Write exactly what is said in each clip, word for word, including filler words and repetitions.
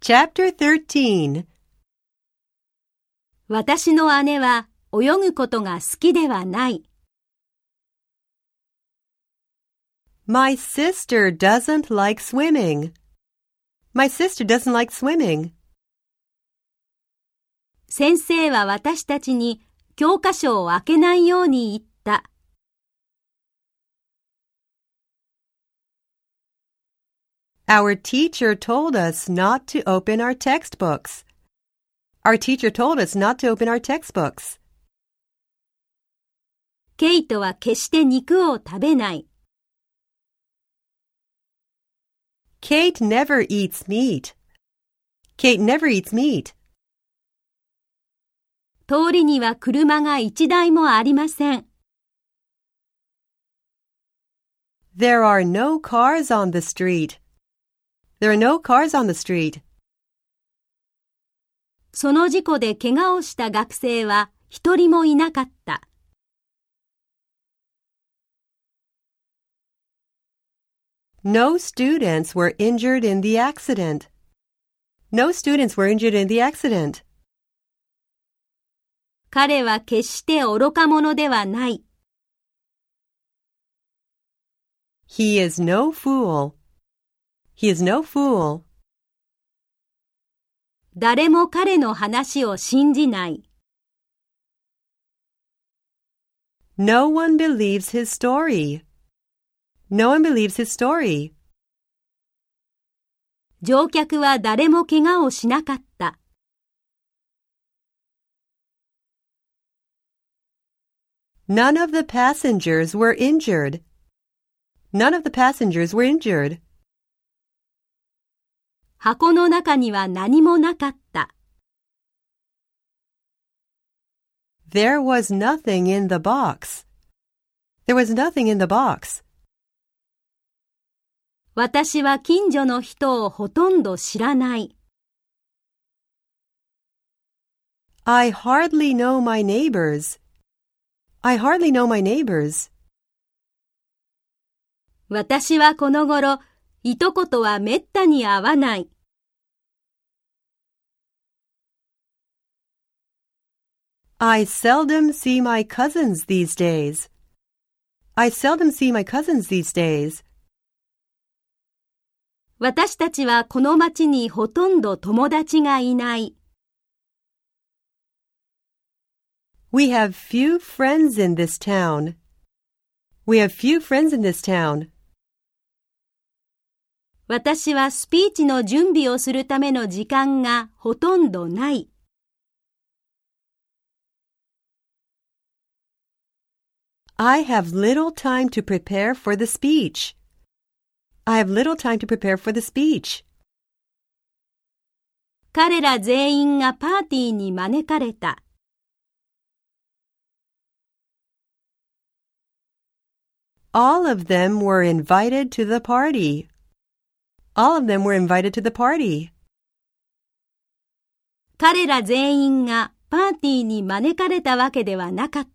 Chapter thirteen. 私の姉は泳ぐことが好きではない。 My sister doesn't like swimming. My sister doesn't like swimming. 先生は私たちに教科書を開けないように言った。 Our teacher told us not to open our textbooks. Our teacher told us not to open our textbooks. ケイトは決して肉を食べない。 Kate never eats meat. Kate never eats meat. 通りには車が一台もありません。 There are no cars on the street. There are no cars on the street. その事故で怪我をした学生は一人もいなかった。 No students were injured in the accident. No students were injured in the accident. 彼は決して愚か者ではない。 He is no fool. He is no fool. 誰も彼の話を信じない。 No one believes his story. No one believes his story. 乗客は誰も怪我をしなかった。 None of the passengers were injured. None of the passengers were injured. 箱の中には何もなかった。 There was nothing in the box. There was nothing in the box. 私は近所の人をほとんど知らない。 I hardly know my neighbors. I hardly know my neighbors. 私はこの頃、いとことはめったに会わない。 I seldom see my cousins these days. I seldom see my cousins these days. 私たちはこの町にほとんど友達がいない。 We have few friends in this town. We have few friends in this town. 私はスピーチの準備をするための時間がほとんどない。 I have little time to prepare for the speech. I have little time to prepare for the speech. 彼ら全員がパーティーに招かれた。 All of them were invited to the party. All of them were invited to the party. 彼ら全員がパーティーに招かれたわけではなかった。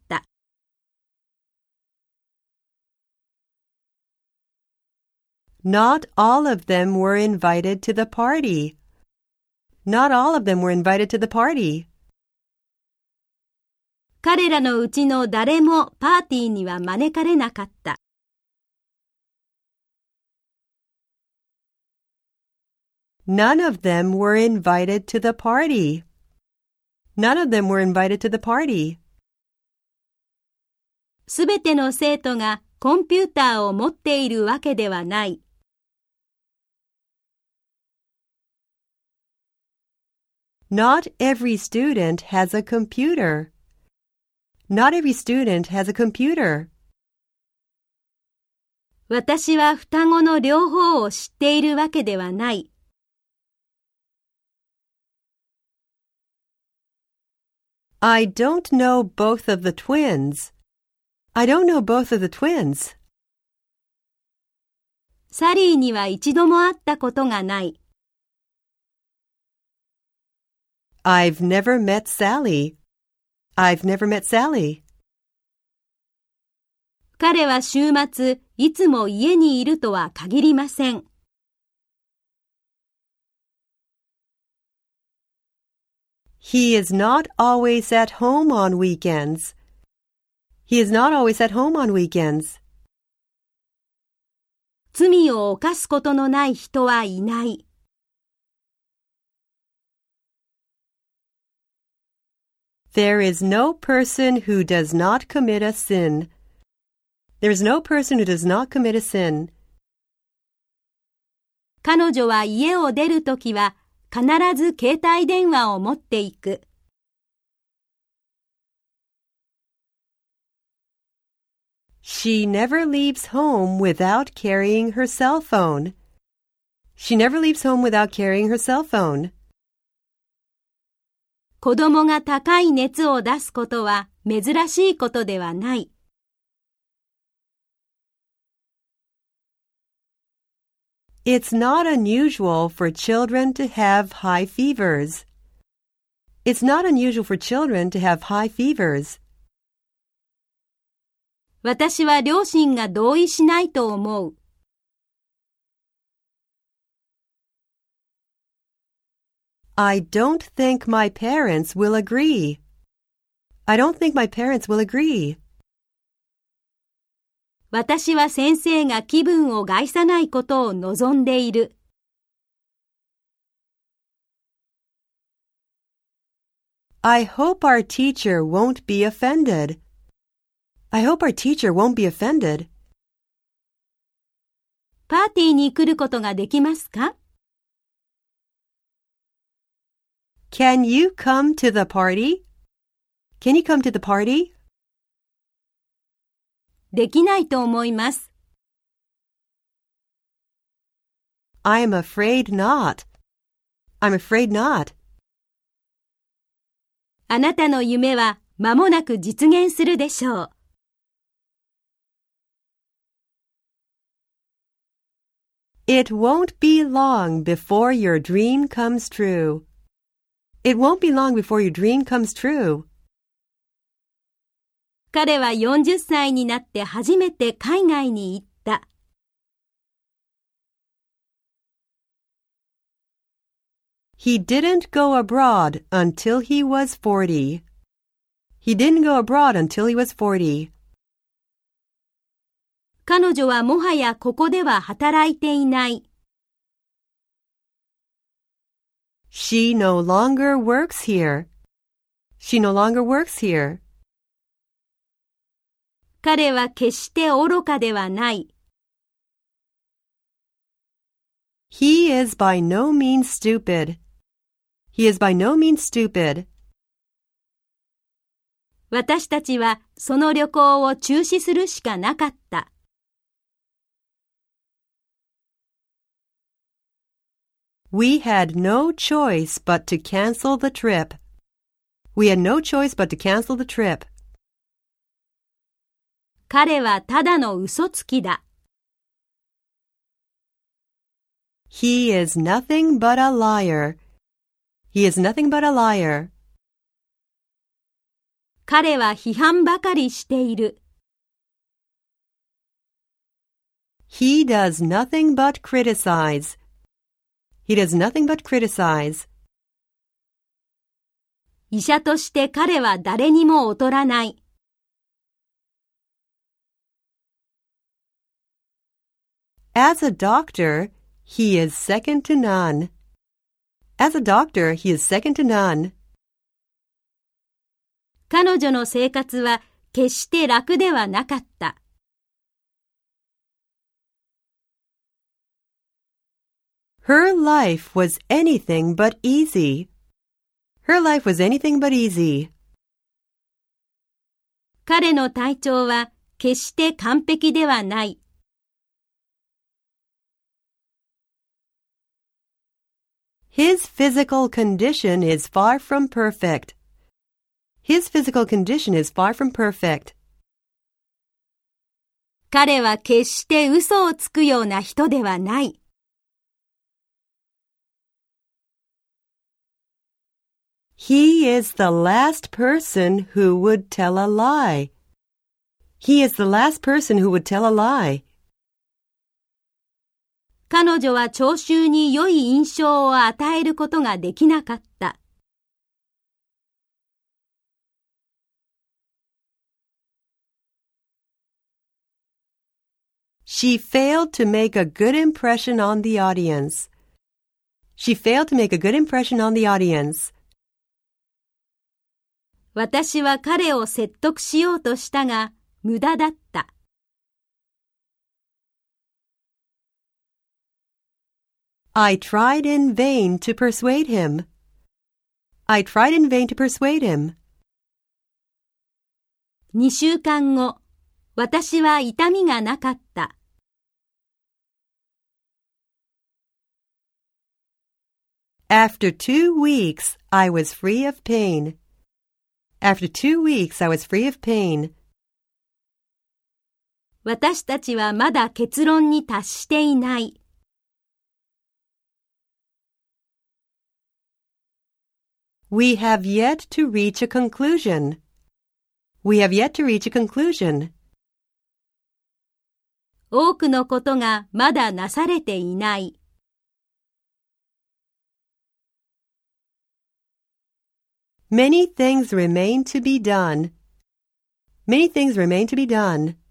Not all of them were invited to the party. Not all of them were invited to the party. 彼らのうちの誰もパーティーには招かれなかった。 None of them were invited to the party. None of them were invited to the party. すべての生徒がコンピューターを持っているわけではない。 Not every student has a computer. Not every student has a computer. 私は双子の両方を知っているわけではない。 I don't know both of the twins. I don't know both of the twins. サリーには一度も会ったことがない。 I've never met Sally. I've never met Sally. 彼は週末、いつも家にいるとは限りません。 He is not always at home on weekends. He is not always at home on weekends. 罪を犯すことのない人はいない。 There is no person who does not commit a sin. There is no person who does not commit a sin. 彼女は家を出るときは必ず携帯電話を持っていく。 She never leaves home without carrying her cell phone. She never leaves home without carrying her cell phone. 子供が高い熱を出すことは珍しいことではない。 It's not unusual for children to have high fevers. It's not unusual for children to have high fevers. 私は両親が同意しないと思う。 I don't think my parents will agree. I don't think my parents will agree. 私は先生が気分を害さないことを望んでいる。 I hope our teacher won't be offended. I hope our teacher won't be offended. パーティーに来ることができますか？ Can you come to the party? Can you come to the party? できないと思います。 I'm afraid not. I'm afraid not. あなたの夢は間もなく実現するでしょう。 It won't be long before your dream comes true. It won't be long before your dream comes true. 彼はよんじゅっさいになって初めて海外に行った。 He didn't go abroad until he was forty. He didn't go abroad until he was forty. 彼女はもはやここでは働いていない。 She no longer works here. She no longer works here. 彼は決して愚かではない。 He is by no means stupid. He is by no means stupid. 私たちはその旅行を中止するしかなかった。 We had no choice but to cancel the trip. We had no choice but to cancel the trip. 彼はただの嘘つきだ。 He is nothing but a liar. He is nothing but a liar. 彼は批判ばかりしている。 He does nothing but criticize. He does nothing but criticize. 医者として彼は誰にも劣らない。 As a doctor, he is second to none. As a doctor, he is second to none. 彼女の生活は決して楽ではなかった。 Her life was anything but easy. Her life was anything but easy. 彼の体調は決して完璧ではない。 His physical condition is far from perfect. His physical condition is far from perfect. 彼は決して嘘をつくような人ではない。 He is the last person who would tell a lie. He is the last person who would tell a lie. 彼女は聴衆に良い印象を与えることができなかった。 She failed to make a good impression on the audience. She failed to make a good impression on the audience. 私は彼を説得しようとしたが、無駄だった。 I tried in vain to persuade him. I tried in vain to persuade him. にしゅうかんご、私は痛みがなかった。 After two weeks, I was free of pain. After two weeks, I was free of pain. 私たちはまだ結論に達していない。 We have yet to reach a conclusion. We have yet to reach a conclusion. 多くのことがまだなされていない。 Many things remain to be done. Many things remain to be done.